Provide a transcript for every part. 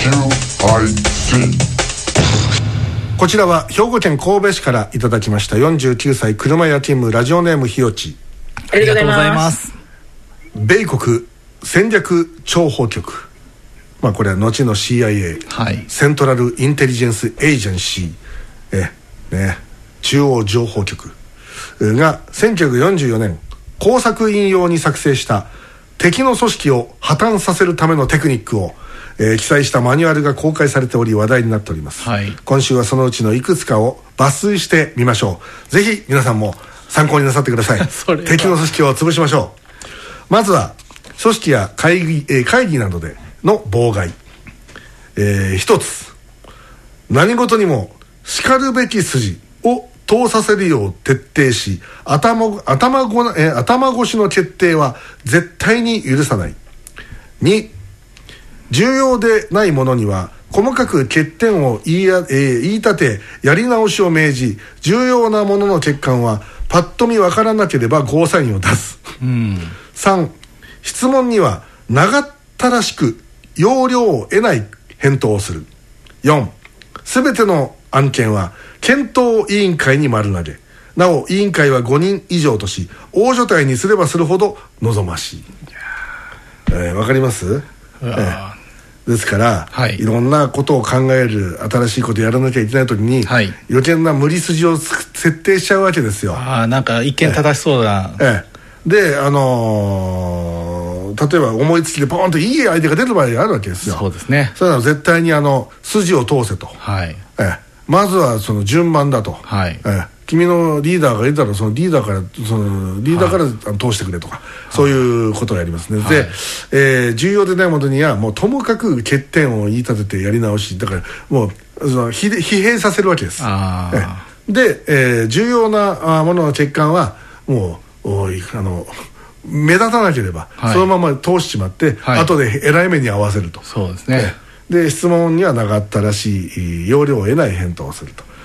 こちらは兵庫県神戸市からいただきました49歳車屋勤務ラジオネームひよち。 ありがとうございます。 米国戦略諜報局、これは後の CIA、セントラルインテリジェンスエージェンシー、中央情報局が1944年工作員用に作成した敵の組織を破綻させるためのテクニックを、記載したマニュアルが公開されており話題になっております、今週はそのうちのいくつかを抜粋してみましょう。ぜひ皆さんも参考になさってください敵の組織を潰しましょう。まずは組織や会議などでの妨害、一つ、何事にもしかるべき筋を通させるよう徹底し頭越しの決定は絶対に許さない。2、重要でないものには細かく欠点を言い立てやり直しを命じ、重要なものの欠陥はパッと見分からなければゴーサインを出す。3、質問には長ったらしく要領を得ない返答をする。4、すべての案件は検討委員会に丸投げ、なお委員会は5人以上とし大所帯にすればするほど望ましい。わかります？ですから、いろんなことを考える、新しいことやらなきゃいけない時に、余計な無理筋を設定しちゃうわけですよ。 なんか一見正しそうだ。 で、例えば思いつきでポーンといいアイデアが出る場合があるわけですよ。 そうですね。 それは絶対に筋を通せと、まずはその順番だと、君のリーダーがいたらそのリーダーから通してくれとか、そういうことをやりますね。で、重要でないものにはもうともかく欠点を言い立ててやり直し、だからもう疲弊させるわけです。で、重要なものの欠陥はもう目立たなければ、そのまま通しちまって、後でえらい目に合わせると。 そうですね。 で、質問には長ったらしい要領を得ない返答をすると。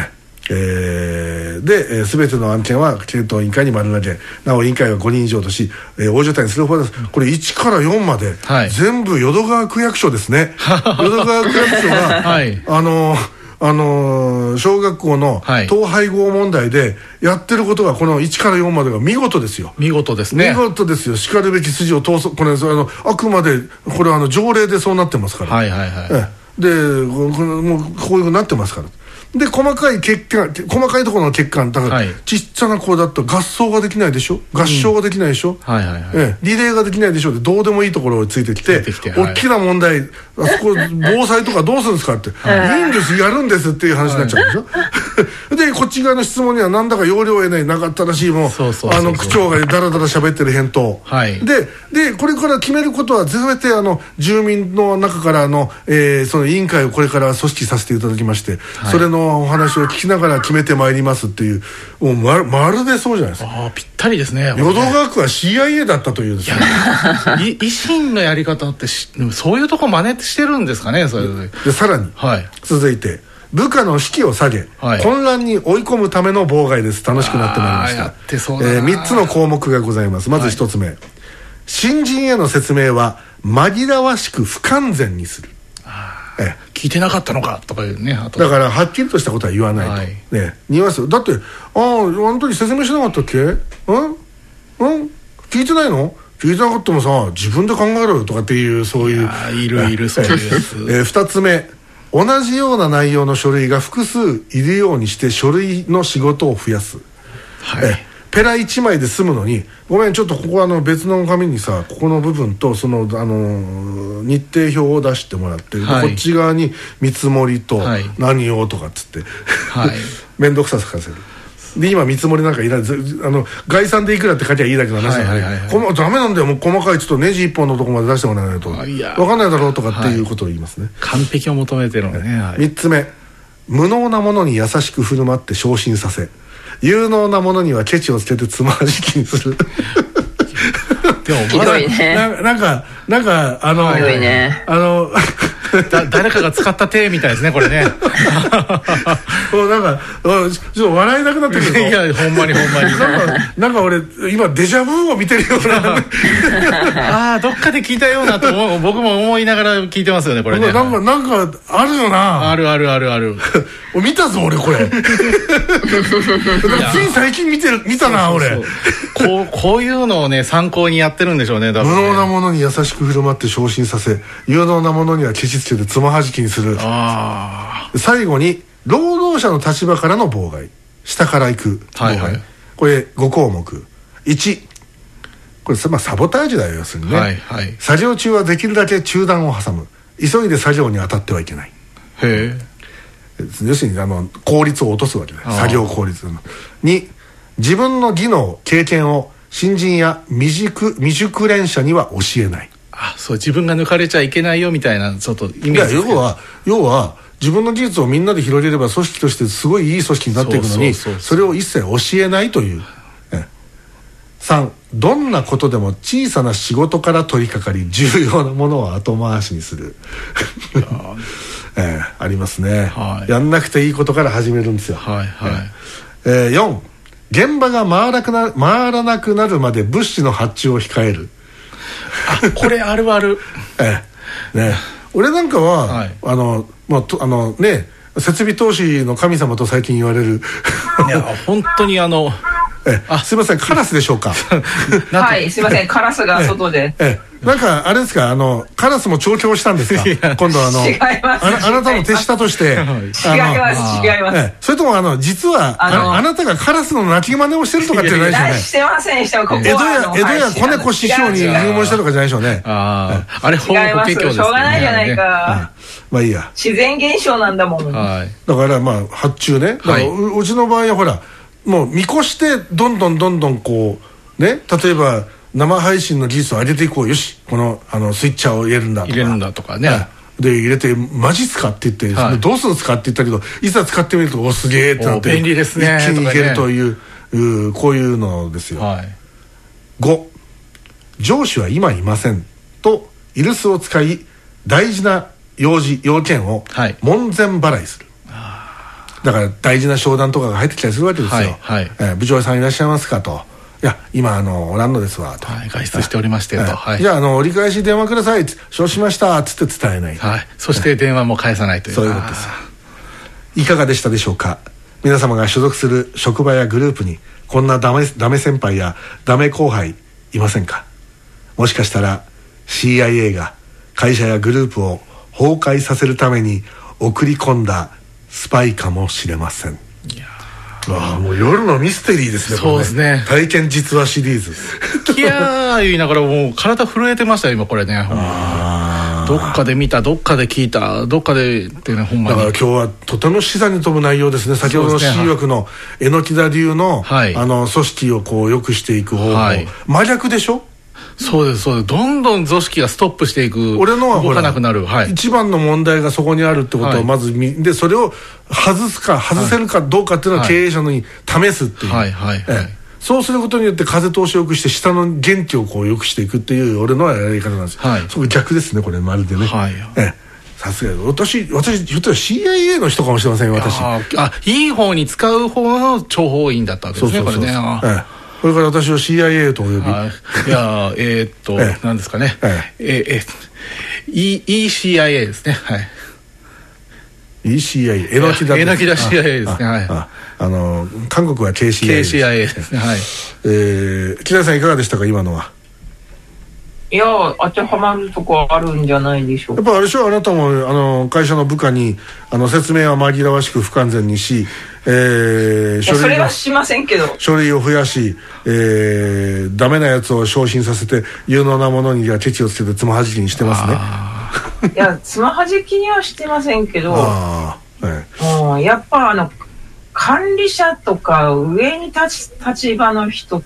で、全ての案件は検討委員会に丸投げ、なお委員会は5人以上とし、大所帯にする方です。これ1から4まで、全部淀川区役所ですね淀川区役所が小学校の統廃合問題でやってることが、この1から4までが見事ですよ。 見事ですね。 見事ですよ。しかるべき筋を通す、これあくまでこれは条例でそうなってますから。で、もうこういうふうになってますから。で、細かいところの欠陥だから、ちっちゃな子だと合奏ができないでしょ、合唱ができないでしょ、リレーができないでしょで、どうでもいいところをついてきて、大きな問題、あそこ防災とかどうするんですかって、いいんです、やるんですっていう話になっちゃうでしょで、こっち側の質問にはなんだか要領を得ない、なかったらしい、もう区長がダラダラ喋ってる返答、でこれから決めることは全て住民の中からその委員会をこれから組織させていただきまして、それのお話を聞きながら決めてまいりますっていう、もうまるでそうじゃないですか。 ぴったりですね。 淀川区は CIA だったというですね維新のやり方ってそういうとこ真似してるんですかね。それでさらに、続いて部下の士気を下げ、混乱に追い込むための妨害です。楽しくなってまいりました。3つの項目がございます。まず1つ目、新人への説明は紛らわしく不完全にする。 聞いてなかったのかとかいうね。 だからはっきりとしたことは言わないと、ニュアンスだって、本当に説明しなかったっけ、聞いてないの、聞いてなかったもさ自分で考えろよとかっていう、そういういるそういうやつ 2つ目、同じような内容の書類が複数いるようにして書類の仕事を増やす。ペラ1枚で済むのに、ごめんちょっとここ別の紙にさ、ここの部分とその日程表を出してもらって、こっち側に見積もりと何をとかっつって面倒くさせかせる。で、今見積もりなんかいらない、概算でいくらって書きゃいいだけの話なので、ダメなんだよ、もう細かいちょっとネジ1本のとこまで出してもらわないと分かんないだろうとかっていうことを言いますね。 完璧を求めてるのね。 3つ目、無能なものに優しく振る舞って昇進させ、有能なものにはケチをつけてつまはじきにするひどいね。 なんかひどいね。 誰かが使った手みたいですねこれね。 もうなんかちょっと笑えなくなってくる。 いやほんまになんか俺今デジャブを見てるような。 どっかで聞いたようなと僕も思いながら聞いてますよねこれね。 なんかあるよな。 ある。 見たぞ俺これ。つい最近見たな俺。 こういうのをね参考にやってるんでしょうね。無能なものに優しく振る舞って昇進させ、有能なものにはケチつけてつまはじきにする。最後に労働者の立場からの妨害、下から行く妨害、これ5項目。1、これサボタージュだよ要するにね、作業中はできるだけ中断を挟む。急いで作業に当たってはいけない。 へえ。 要するに効率を落とすわけだよ、作業効率の。2、自分の技能経験を新人や未熟練者には教えない。 そう、自分が抜かれちゃいけないよみたいなちょっとイメージですけど。 要は自分の技術をみんなで広げれば組織としてすごいいい組織になっていくのに、それを一切教えないという。3、どんなことでも小さな仕事から取り掛かり重要なものを後回しにする。ありますね、やんなくていいことから始めるんですよ。4、現場が回らなくなるまで物資の発注を控える。 これあるある。 俺なんかは、設備投資の神様と最近言われる。 いや本当にすいません、カラスでしょうか。 はい、すいません、カラスが外で。 なんかあれですか、カラスも調教したんですか。今度違います。 あなたの手下として。違います。 それとも実はあなたがカラスの鳴き真似をしてるとかってないでしょうね。 してません。 江戸や子猫師匠に入門したとかじゃないでしょうね。 あれ法規です。しょうがないじゃないか。 まあいいや。 自然現象なんだもん。 だから発注ね。うちの場合はほらもう見越してどんどんこうね、例えば生配信の技術を上げていこう。よし、このスイッチャーを入れるんだとかね。で入れてマジっすかって言って、どうするんですかって言ったけど、いざ使ってみるとすげえってなって便利ですね、 一気にいけるというこういうのですよ。5、上司は今いませんとイルスを使い大事な要件を門前払いする。だから大事な商談とかが入ってきたりするわけですよ。部長さんいらっしゃいますかと。いや今おらんのですわと。 外出しておりましてと。 じゃあ折り返し電話ください。承知しましたつって伝えない。 そして電話も返さないという。 そういうことです。いかがでしたでしょうか。皆様が所属する職場やグループにこんなダメ先輩やダメ後輩いませんか。もしかしたら CIA が会社やグループを崩壊させるために送り込んだスパイかもしれません。いやもう夜のミステリーですね。 そうですね。 体験実話シリーズ。 キャー言いながらもう体震えてましたよ今これね。どっかで見た、どっかで聞いた、どっかでってね、ほんまに。だから今日はとても示唆に富む内容ですね。先ほどの C 枠の榎田流の組織をこう良くしていく方法、真逆でしょ。 そうです。どんどん組織がストップしていく。 俺のは動かなくなる。 一番の問題がそこにあるってことをまずでそれを外せるかどうかっていうのを経営者に試すっていう。そうすることによって風通しを良くして下の元気をこう良くしていくっていう俺のやり方なんですよ。そこ逆ですねこれまるでね。さすが私ひょっとしたら CIA の人かもしれませんよ私。 いい方に使う方の諜報員だったわけですねこれね。 これから私を CIA とお呼び。 いや何ですかね。ECIA ですね。 ECIA 榎田 CIA ですね。 韓国は KCIA ですね。 木田さんいかがでしたか今のは。 いや当てはまるとこあるんじゃないでしょうか。 やっぱあれでしょ、あなたも会社の部下に説明は紛らわしく不完全にし、 それはしませんけど書類を増やし、ダメなやつを昇進させて有能なものにはケチをつけてつまはじきにしてますね。いやつまはじきにはしてませんけど、やっぱ管理者とか上に立場の人って、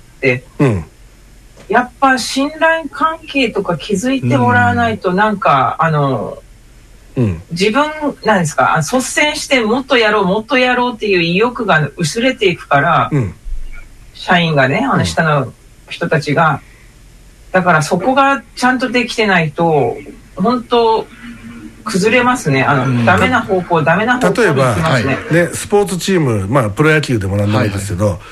やっぱ信頼関係とか築いてもらわないとなんか自分なんですか率先してもっとやろうっていう意欲が薄れていくから、社員がね下の人たちがだからそこがちゃんとできてないと本当崩れますね。ダメな方向ダメな方向に行きますね。 例えば、ね、スポーツチーム、プロ野球でもなんでもいいですけど、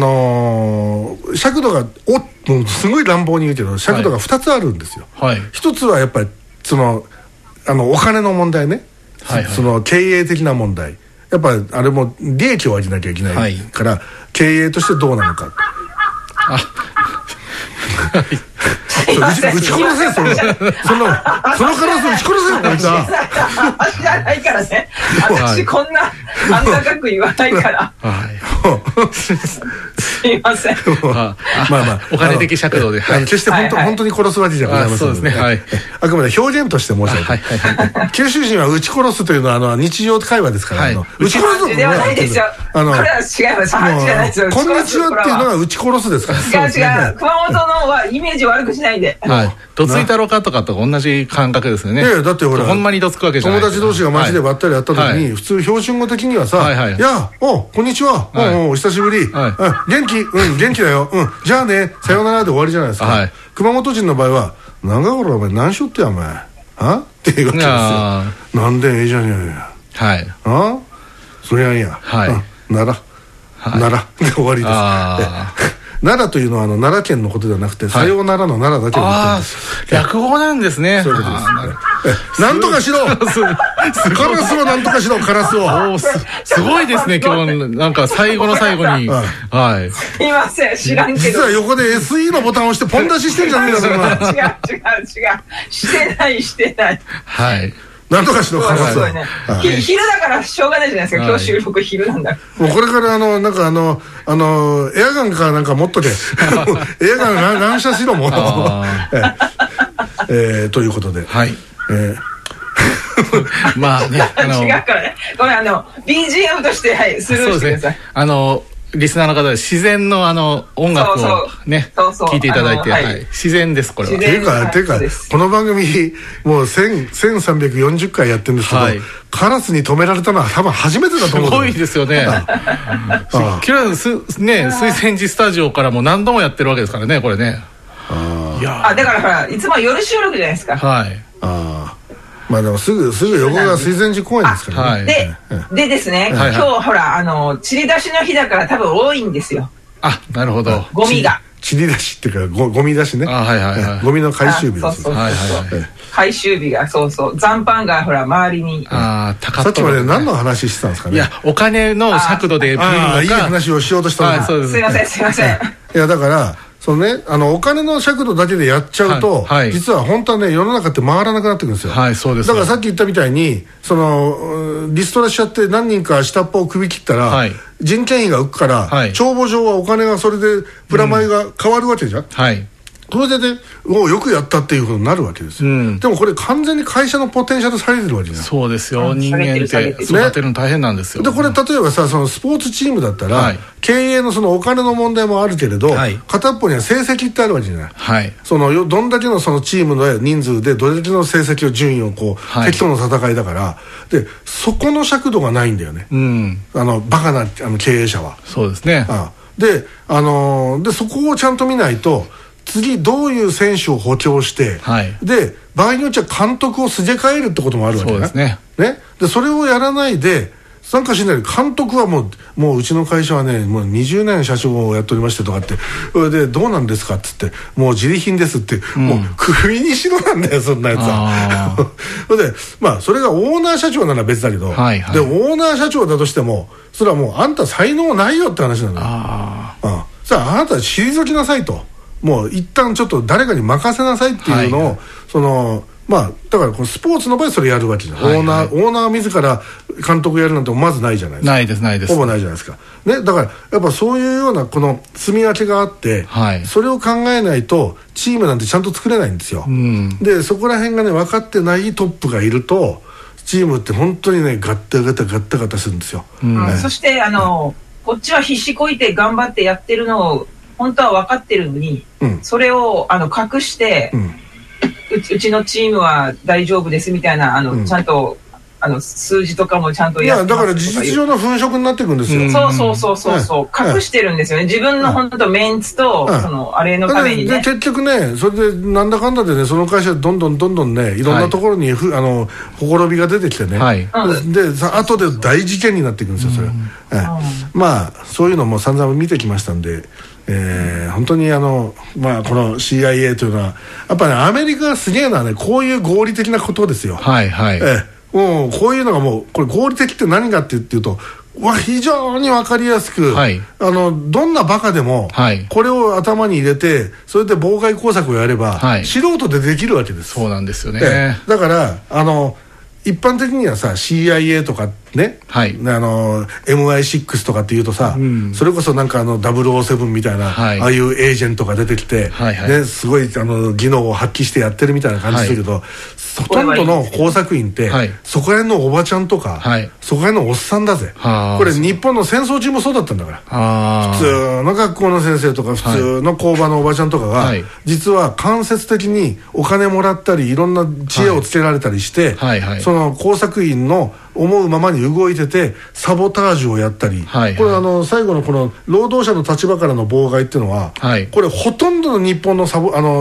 尺度がすごい乱暴に言うけど尺度が2つあるんですよ。1つはやっぱりお金の問題ね、その経営的な問題、やっぱりあれも利益を上げなきゃいけないから、経営としてどうなのか。撃ち殺せ、そのカラス撃ち殺せよ、こいつは。 じゃないからね。私こんなあん高く言わないから。すいません。 お金的尺度で。 決して本当に殺すわけじゃございませんので。あくまで表現として申し上げて。九州人は撃ち殺すというのは日常会話ですから。 撃ち殺すではないですよ。これは違います。じゃないですよ。 こんにちはっていうのが撃ち殺すですから。 違う。熊本のはイメージ悪くしないで。 どついたろかとかと同じ感覚ですよね。 だってほら、 ほんまにどつくわけじゃない。 友達同士が街でばったり会った時に、普通標準語的にはさ、いや、こんにちは、お久しぶり、元気、元気だよ、じゃあね、さよならで終わりじゃないですか。熊本人の場合は、なんかこれお前何しよってやお前、っていうわけですよ。なんでええじゃねえや。そりゃいいや。ならで終わりです。奈良というのは奈良県のことではなくて、さようならの奈良だけを言ってるんです。 略語なんですね。 そういうことです。なんとかしろ。カラスをなんとかしろ、カラスを。 すごいですね、今日なんか最後の最後に。 すいません、知らんけど。 実は横で SE のボタンを押してポン出ししてるじゃないですか。 違う。してない。 なんとかしろ、カラス。 昼だからしょうがないじゃないですか。今日収録昼なんだ。 もうこれからなんかエアガンかなんか持っとけ。エアガン乱射しろも。ということで。 まあね。違うからね。ごめん、BGM としてスルーしてください。 リスナーの方で自然の音楽をね聴いていただいて、自然ですこれは。 ていうかこの番組もう1340回やってるんですけど、カラスに止められたのは多分初めてだと思う。 すごいですよね。キラ水泉寺スタジオからも何度もやってるわけですからね、これね。 だからほらいつも夜収録じゃないですか。 でもすぐ横が水前寺公園ですからね。 でですね、今日ほら散り出しの日だから多分多いんですよ。 なるほど。 ゴミが散り出しっていうかゴミ出しね。ゴミの回収日です。 回収日が残飯がほら周りに。 さっきまで何の話してたんですかね。 いや、お金の尺度で見るのか。 いい話をしようとしたのに。 すいません。 いやだからお金の尺度だけでやっちゃうと、実は本当はね、世の中って回らなくなってくるんですよ。だからさっき言ったみたいにリストラしちゃって何人か下っ端を首切ったら、人件費が浮くから、帳簿上はお金がそれでプラマイが変わるわけじゃん。それでよくやったっていうふうになるわけですよ。でもこれ完全に会社のポテンシャル下げてるわけじゃん。 そうですよ、人間って育てるの大変なんですよ。 でこれ例えばさ、スポーツチームだったら、経営のお金の問題もあるけれど、片っぽには成績ってあるわけじゃない。どんだけのチームの人数でどれだけの成績を順位を敵との戦いだから、でそこの尺度がないんだよね。バカな経営者は。 そうですね。 でそこをちゃんと見ないと、次どういう選手を補強して、で場合によっては監督をすげ替えるってこともあるわけですね。でそれをやらないでなんかしないで、監督はもううちの会社はね、もう20年社長をやっておりましてとかって、でどうなんですかっつって、もう自利品ですって、もうクビにしろなんだよ、そんなやつは。でそれがオーナー社長なら別だけど、でオーナー社長だとしてもそれはもうあんた才能ないよって話なんだよ。さあなた退きなさいと。もう一旦ちょっと誰かに任せなさいっていうのを、だからこのスポーツの場合それやるわけじゃん。オーナー自ら監督やるなんてまずないじゃないですか。 ないです。 ほぼないじゃないですか。ね、だからやっぱそういうようなこの積み分けがあって、それを考えないとチームなんてちゃんと作れないんですよ。でそこら辺がね分かってないトップがいると、チームって本当にねガッタガタするんですよ。 そしてこっちは必死こいて頑張ってやってるのを本当は分かってるのに、それを隠して、うちのチームは大丈夫ですみたいなちゃんと数字とかもちゃんとやってますとか。いやだから事実上の粉飾になっていくんですよ。 そう隠してるんですよね。自分の本当メンツとあれのためにね。 で結局ね、それでなんだかんだでね、その会社どんどんね、いろんなところにほころびが出てきてね、で後で大事件になっていくんですよ、それ。まあそういうのも散々見てきましたんで。本当にこの CIA というのはやっぱり、ね、アメリカがすげえのはね、こういう合理的なことですよ。もうこういうのがもうこれ合理的って何かっていうと非常に分かりやすく、どんなバカでもこれを頭に入れてそれで妨害工作をやれば、素人でできるわけです。 そうなんですよね。 だから一般的にはさ CIA とかね、MI6 とかっていうとさ、それこそなんか007みたいな、ああいうエージェントが出てきて、すごい技能を発揮してやってるみたいな感じするけど、ほとんどの工作員って、そこら辺のおばちゃんとか、そこら辺のおっさんだぜ。これ日本の戦争中もそうだったんだから、普通の学校の先生とか普通の工場のおばちゃんとかが、実は間接的にお金もらったりいろんな知恵をつけられたりして、その工作員の思うままに動いててサボタージュをやったり、これ最後のこの労働者の立場からの妨害っていうのは、これほとんどの日本の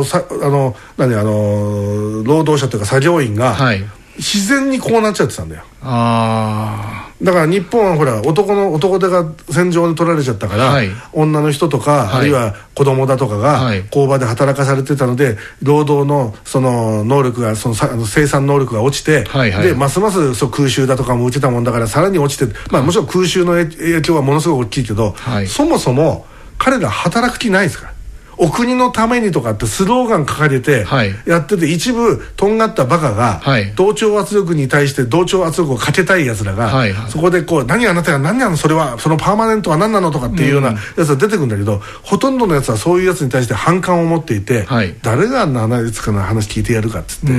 労働者というか作業員が自然にこうなっちゃってたんだよ。だから日本はほら男手が戦場に取られちゃったから、女の人とか、あるいは子供だとかが工場で働かされてたので、労働のその能力が生産能力が落ちて、でますます空襲だとかも受けたもんだからさらに落ちて、もちろん空襲の影響はものすごく大きいけど、そもそも彼ら働く気ないですから。お国のためにとかってスローガン掲げてやってて、一部とんがったバカが同調圧力に対して同調圧力をかけたいやつらが、そこでこう何あなたが何なのそれはそのパーマネントは何なのとかっていうようなやつが出てくるんだけど、ほとんどのやつはそういうやつに対して反感を持っていて、誰があんなやつかの話聞いてやるかっつって、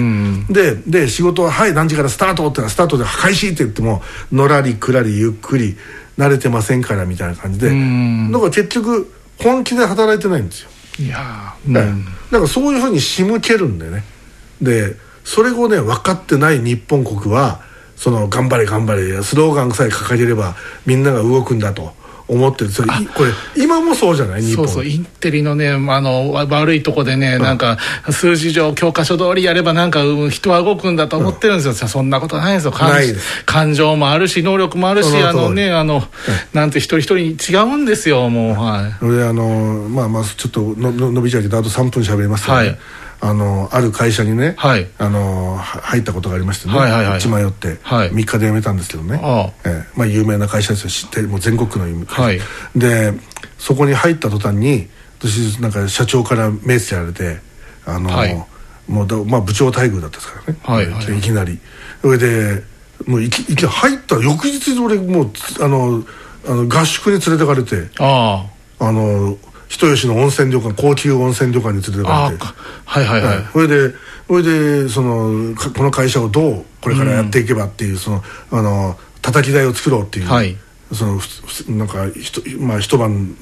で仕事は何時からスタートってスタートで開始って言ってものらりくらりゆっくり慣れてませんからみたいな感じで、だから結局本気で働いてないんですよ。だからそういうふうに仕向けるんだよね。でそれをね分かってない日本国は頑張れ頑張れスローガンさえ掲げればみんなが動くんだと思ってる。これ今もそうじゃない日本。 そうインテリのね悪いとこでね、なんか数字上教科書通りやればなんか人は動くんだと思ってるんですよ。そんなことないですよ。感情もあるし能力もあるし、なんて一人一人違うんですよ。もうちょっと伸びちゃうけどあと3分喋りますけどね、ある会社にね、入ったことがありましてね、血迷って3日で辞めたんですけどね、有名な会社ですよ。知ってもう全国区の会社、でそこに入った途端に私なんか社長からメッセージやられて、もう部長待遇だったですからね、いきなりそれでもう入った翌日俺もう合宿に連れてかれて、人吉の温泉旅館高級温泉旅館に連れてかれて、それでこの会社をどうこれからやっていけばっていう叩き台を作ろうっていう、なんか一晩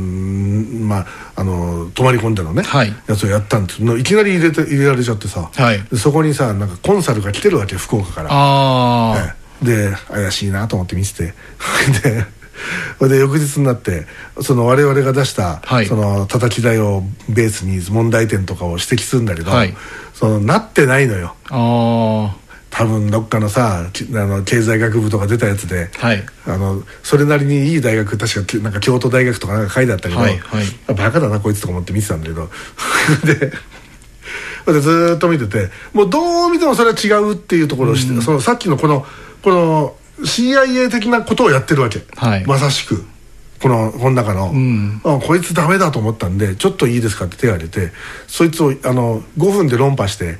泊まり込んでのね、やつをやったんです。いきなり入れられちゃってさ、でそこにさなんかコンサルが来てるわけ福岡から。で怪しいなと思って見ててで翌日になって我々が出した叩き台をベースに問題点とかを指摘するんだけど、なってないのよ。多分どっかのさ経済学部とか出たやつで、それなりにいい大学確かなんか京都大学とかなんか書いてあったけど、バカだなこいつとか思って見てたんだけどでずっと見ててもうどう見てもそれは違うっていうところをして、さっきのこのCIA 的なことをやってるわけ、まさしくこの中の、こいつダメだと思ったんでちょっといいですかって手を挙げてそいつを5分で論破して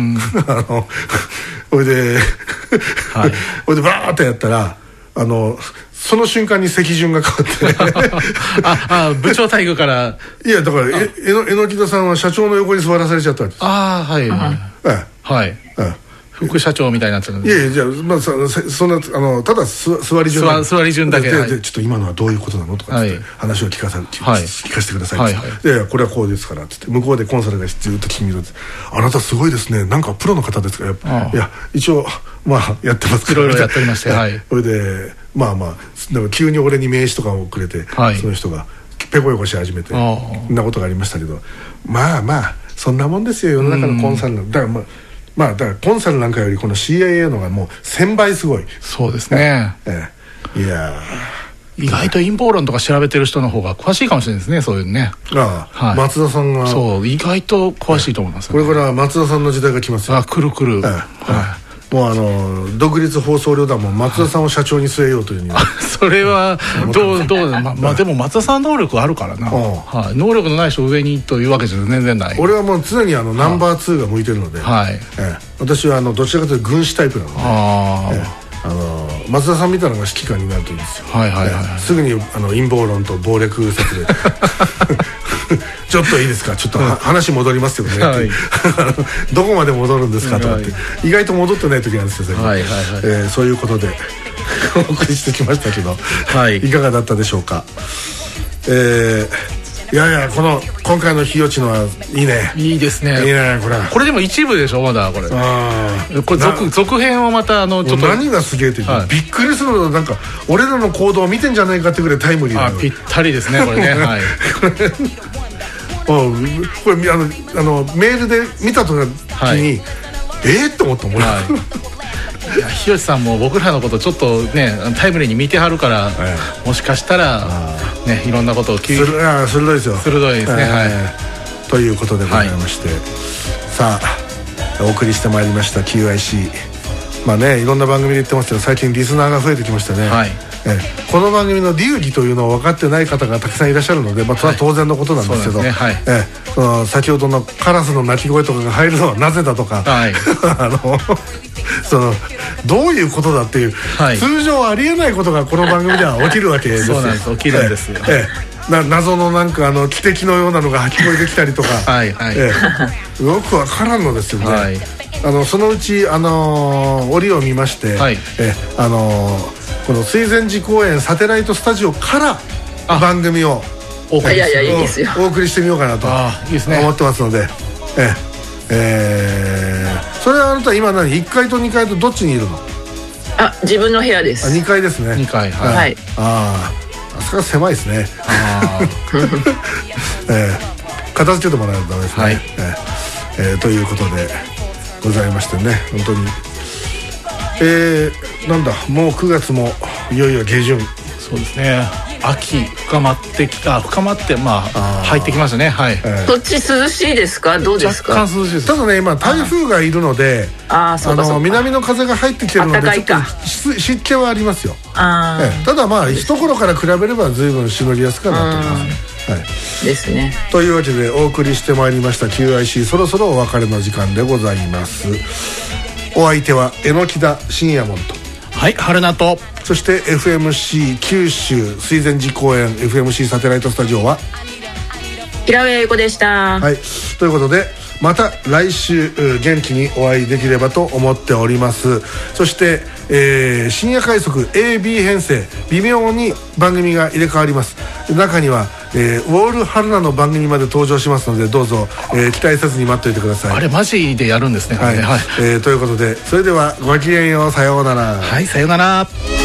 それでバーってやったらその瞬間に席順が変わって部長待遇からいやだから榎木田さんは社長の横に座らされちゃったわけです。 副社長みたいになっちゃう。 いやじゃあそんなただ座り順だけでちょっと今のはどういうことなのとかって話を聞かせてくださいって、これはこうですからって向こうでコンサルがずっと聞き見るって、あなたすごいですねなんかプロの方ですか。いや一応まあやってますから、いろいろやっておりまして、はい、 それでまあでも急に俺に名刺とかをくれて、はい、その人がペコペコし始めてそんなことがありましたけど、まあそんなもんですよ、世の中のコンサルの。だからだからコンサルなんかよりこの CIA のがもう1000倍すごい。 そうですね、 いや意外と陰謀論とか調べてる人の方が詳しいかもしれないですね、そういうね。 はい、松田さんがそう意外と詳しいと思います、 これから松田さんの時代が来ますよ。 来る、 もう独立放送旅団も松田さんを社長に据えようというに、 それはどうでも松田さん能力あるからな、能力のない人を上にというわけじゃ全然ない。 俺はもう常にナンバー2が向いてるので、私はどちらかというと軍師タイプなので、松田さんみたいなのが指揮官になるといいんですよ。すぐに陰謀論と暴力説でちょっといいですか、ちょっと話戻りますよね、どこまで戻るんですかとかって、意外と戻ってない時なんですよ、そういうことでお送りしてきましたけど、いかがだったでしょうか。いや今回の日落ちのはいいね。 いいですね。 いいねこれでも一部でしょまだこれ。これ続編はまたちょっと何がすげえってびっくりするの、なんか俺らの行動を見てんじゃないかってぐらいタイムリーなの。 ぴったりですねこれね。 これメールで見た時にって思ったもん。 日吉さんも僕らのことちょっとねタイムリーに見てはるから、もしかしたらねいろんなことを鋭いですよ。 鋭いですね。 ということでございまして、さあお送りしてまいりました QIC。まあねいろんな番組で言ってますけど、最近リスナーが増えてきましたね。この番組の流儀というのを分かってない方がたくさんいらっしゃるので、それは当然のことなんですけど、先ほどのカラスの鳴き声とかが入るのはなぜだとか、どういうことだっていう、通常ありえないことがこの番組では起きるわけですよ。 そうなんです、起きるんですよ。 謎のなんか汽笛のようなのが聞こえてきたりとか、よくわからんのですよね。そのうち折を見まして、この水前寺公園サテライトスタジオから番組をお送りしてみようかなと思ってますので、それはあなた今1階と2階とどっちにいるの？ 自分の部屋です。 2階ですね。 2階、 あそこは狭いですね。片付けてもらうとダメですね。ということでございましてね、本当になんだもう9月もいよいよ下旬。 そうですね、秋深まって入ってきましたね。 そっち涼しいですか？どうですか？ 若干涼しいです。 ただね今台風がいるので、南の風が入ってきてるのでちょっと湿気はありますよ。ただ一頃から比べれば随分しのぎやすくなってますね。 ですね。 というわけでお送りしてまいりました QIC、 そろそろお別れの時間でございます。お相手は榎田信也門と春菜と、 そして FMC 九州水前寺公園 FMC サテライトスタジオは平上英子でした。 ということでまた来週元気にお会いできればと思っております。そして、深夜快速 AB 編成微妙に番組が入れ替わります。中には、ウォール春菜の番組まで登場しますので、どうぞ、期待せずに待っておいてください。 あれマジでやるんですね。 ということでそれではごきげんよう、さようなら。 さようなら。